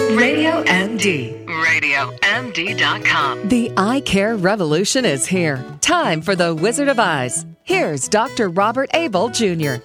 Radio MD. RadioMD.com. The eye care revolution is here. Time for the Wizard of Eyes. Here's Dr. Robert Abel Jr.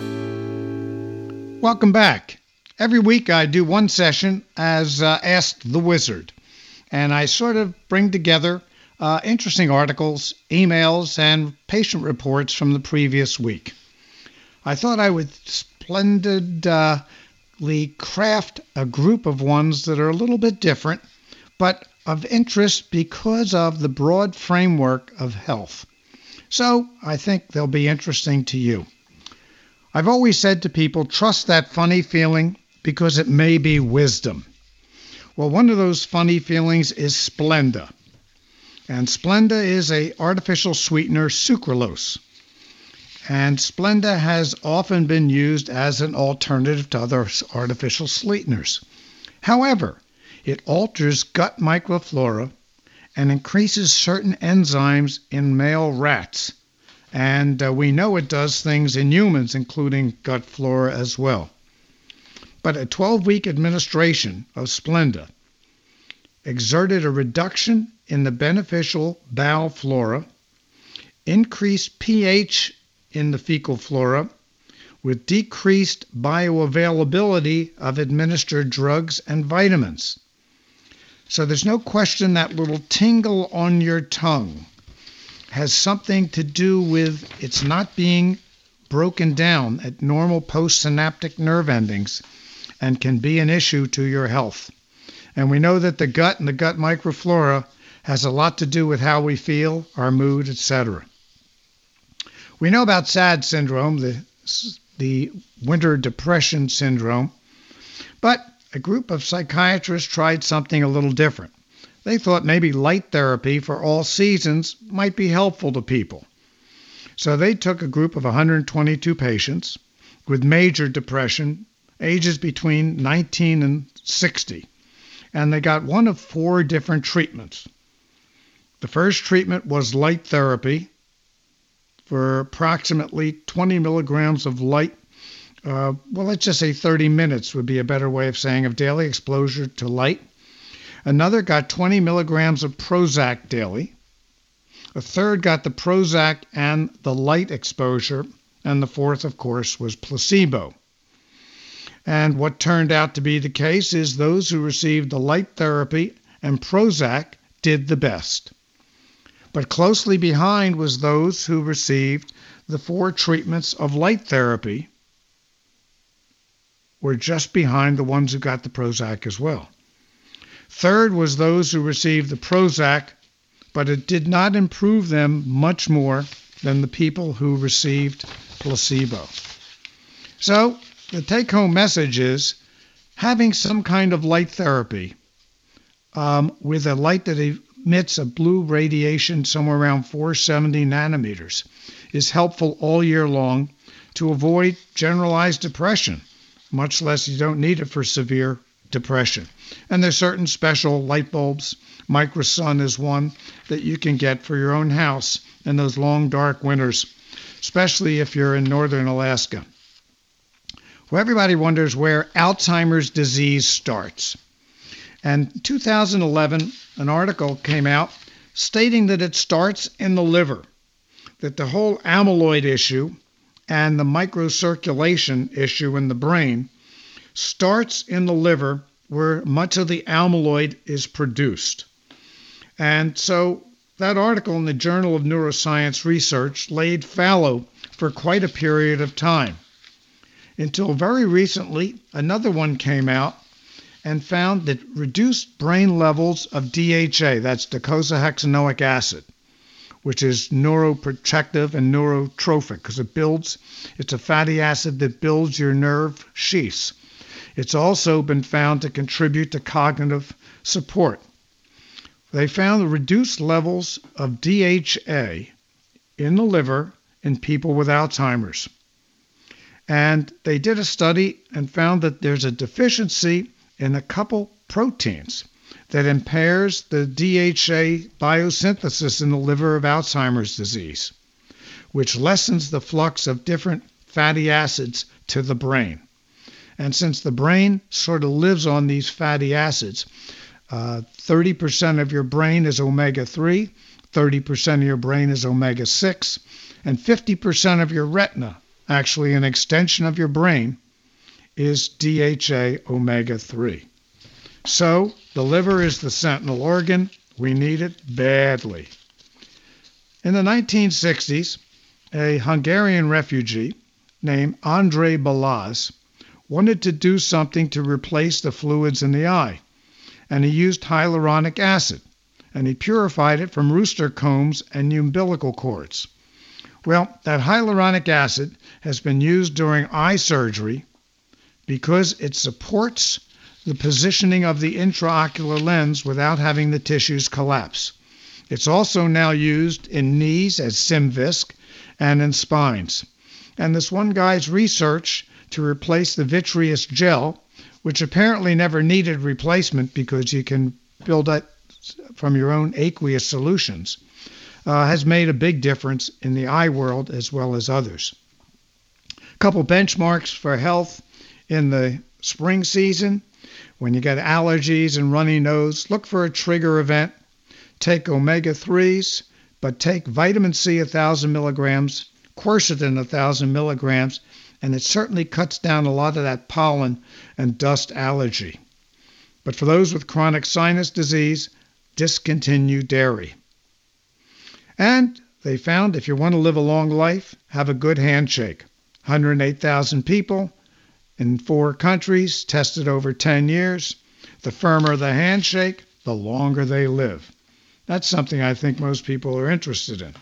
Welcome back. Every week I do one session as Ask the Wizard. And I sort of bring together interesting articles, emails, and patient reports from the previous week. I thought I would splendidly craft a group of ones that are a little bit different, but of interest because of the broad framework of health. So I think they'll be interesting to you. I've always said to people, trust that funny feeling because it may be wisdom. Well, one of those funny feelings is Splenda. And Splenda is an artificial sweetener, sucralose. And Splenda has often been used as an alternative to other artificial sweeteners. However, it alters gut microflora and increases certain enzymes in male rats. And we know it does things in humans, including gut flora as well. But a 12-week administration of Splenda exerted a reduction in the beneficial bowel flora, increased pH in the fecal flora, with decreased bioavailability of administered drugs and vitamins. So there's no question that little tingle on your tongue has something to do with it's not being broken down at normal postsynaptic nerve endings and can be an issue to your health. And we know that the gut and the gut microflora has a lot to do with how we feel, our mood, etc. We know about SAD syndrome, the winter depression syndrome, but a group of psychiatrists tried something a little different. They thought maybe light therapy for all seasons might be helpful to people. So they took a group of 122 patients with major depression, ages between 19 and 60, and they got one of 4 different treatments. The first treatment was light therapy for approximately 20 milligrams of light, let's just say 30 minutes would be a better way of saying, of daily exposure to light. Another got 20 milligrams of Prozac daily. A third got the Prozac and the light exposure. And the fourth, of course, was placebo. And what turned out to be the case is those who received the light therapy and Prozac did the best. But closely behind was those who received the 4 treatments of light therapy were just behind the ones who got the Prozac as well. Third was those who received the Prozac, but it did not improve them much more than the people who received placebo. So the take-home message is having some kind of light therapy with a light that emits a blue radiation somewhere around 470 nanometers is helpful all year long to avoid generalized depression, much less you don't need it for severe depression. And there's certain special light bulbs. Microsun is one that you can get for your own house in those long, dark winters, especially if you're in northern Alaska. Well, everybody wonders where Alzheimer's disease starts. And in 2011, an article came out stating that it starts in the liver, that the whole amyloid issue and the microcirculation issue in the brain starts in the liver where much of the amyloid is produced. And so that article in the Journal of Neuroscience Research laid fallow for quite a period of time. Until very recently, another one came out and found that reduced brain levels of DHA, that's docosahexaenoic acid, which is neuroprotective and neurotrophic because it's a fatty acid that builds your nerve sheaths. It's also been found to contribute to cognitive support. They found the reduced levels of DHA in the liver in people with Alzheimer's. And they did a study and found that there's a deficiency in a couple proteins that impairs the DHA biosynthesis in the liver of Alzheimer's disease, which lessens the flux of different fatty acids to the brain. And since the brain sort of lives on these fatty acids, 30% of your brain is omega-3, 30% of your brain is omega-6, and 50% of your retina, actually an extension of your brain, is DHA omega-3. So the liver is the sentinel organ. We need it badly. In the 1960s, a Hungarian refugee named Andrei Balázs wanted to do something to replace the fluids in the eye, and he used hyaluronic acid, and he purified it from rooster combs and umbilical cords. Well, that hyaluronic acid has been used during eye surgery because it supports the positioning of the intraocular lens without having the tissues collapse. It's also now used in knees as Symvisc and in spines. And this one guy's research to replace the vitreous gel, which apparently never needed replacement because you can build that from your own aqueous solutions, has made a big difference in the eye world as well as others. A couple benchmarks for health in the spring season. When you get allergies and runny nose, look for a trigger event. Take omega-3s, but take vitamin C 1,000 milligrams, quercetin 1,000 milligrams, and it certainly cuts down a lot of that pollen and dust allergy. But for those with chronic sinus disease, discontinue dairy. And they found if you want to live a long life, have a good handshake. 108,000 people in 4 countries, tested over 10 years. The firmer the handshake, the longer they live. That's something I think most people are interested in.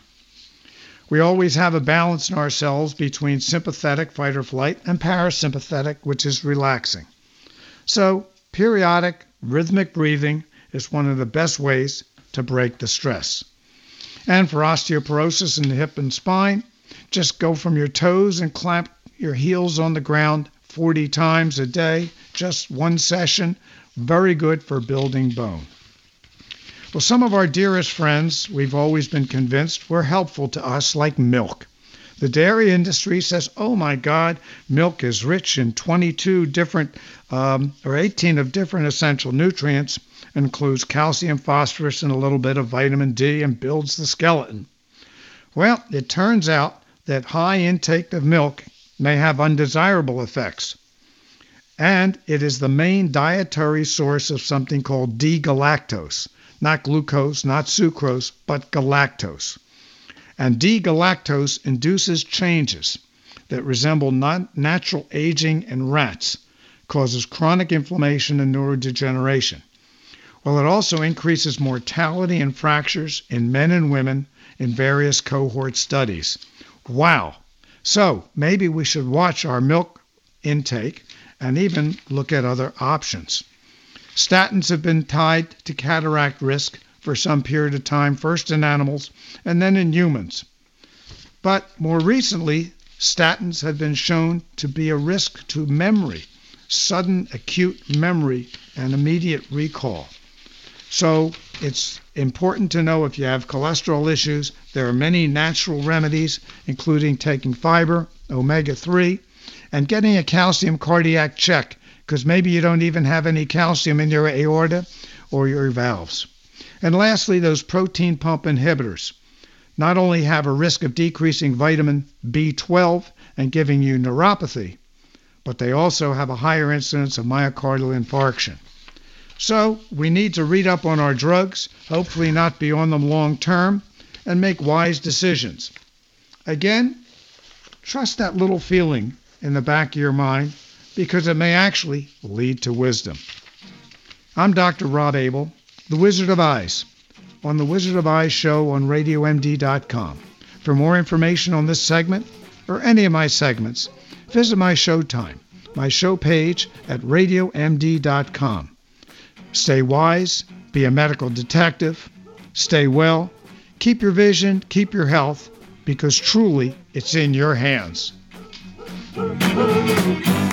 We always have a balance in ourselves between sympathetic, fight or flight, and parasympathetic, which is relaxing. So periodic rhythmic breathing is one of the best ways to break the stress. And for osteoporosis in the hip and spine, just go from your toes and clamp your heels on the ground 40 times a day, just one session. Very good for building bone. Well, some of our dearest friends, we've always been convinced, were helpful to us, like milk. The dairy industry says, oh my God, milk is rich in 22 different or 18 of different essential nutrients, includes calcium, phosphorus, and a little bit of vitamin D, and builds the skeleton. Well, it turns out that high intake of milk may have undesirable effects. And it is the main dietary source of something called D-galactose. Not glucose, not sucrose, but galactose. And D-galactose induces changes that resemble natural aging in rats, causes chronic inflammation and neurodegeneration. Well, it also increases mortality and fractures in men and women in various cohort studies. Wow! So maybe we should watch our milk intake and even look at other options. Statins have been tied to cataract risk for some period of time, first in animals and then in humans. But more recently, statins have been shown to be a risk to memory, sudden acute memory, and immediate recall. So it's important to know if you have cholesterol issues, there are many natural remedies, including taking fiber, omega-3, and getting a calcium cardiac check, because maybe you don't even have any calcium in your aorta or your valves. And lastly, those protein pump inhibitors not only have a risk of decreasing vitamin B12 and giving you neuropathy, but they also have a higher incidence of myocardial infarction. So we need to read up on our drugs, hopefully not be on them long term, and make wise decisions. Again, trust that little feeling in the back of your mind, because it may actually lead to wisdom. I'm Dr. Rob Abel, the Wizard of Eyes, on the Wizard of Eyes show on RadioMD.com. For more information on this segment or any of my segments, visit my showtime, my show page at RadioMD.com. Stay wise, be a medical detective, stay well, keep your vision, keep your health, because truly it's in your hands.